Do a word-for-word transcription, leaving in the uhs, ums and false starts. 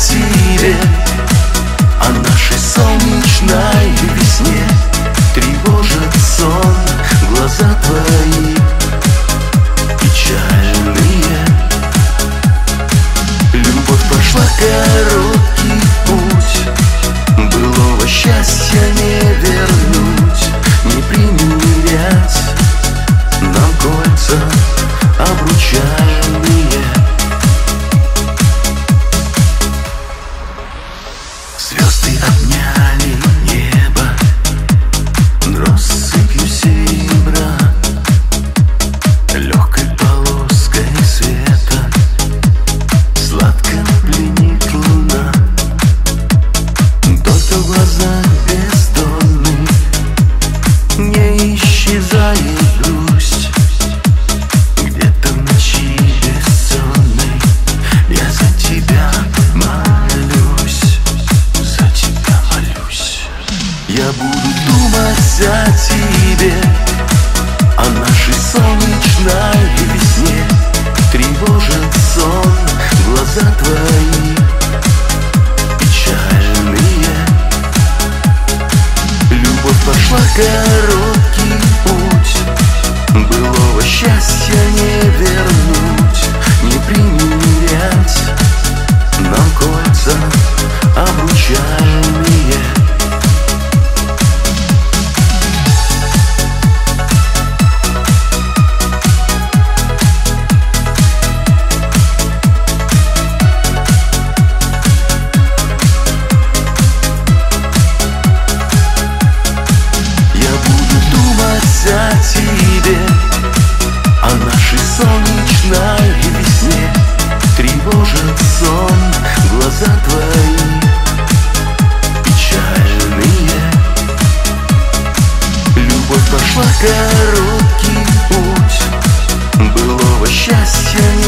тебе, о нашей солнечной весне. Тревожит сон глаза твои печальные. Любовь прошла короткий путь, былого счастья не вернуть, не примерять нам кольца обручальные. Звезды обняли небо россыпью серебра, легкой полоской света сладко пленит луна. Только в глазах бездонных не исчезает грусть. Где-то в ночи бессонной я за тебя молюсь, за тебя молюсь. Я буду думать о тебе, о нашей солнечной весне. Тревожит сон глаза твои печальные. Любовь прошла короткий путь, былого счастья не вернуть, не примерять нам кольца обручальные. О тебе, о нашей солнечной весне. Тревожит сон глаза твои печальные. Любовь прошла короткий путь, былого счастья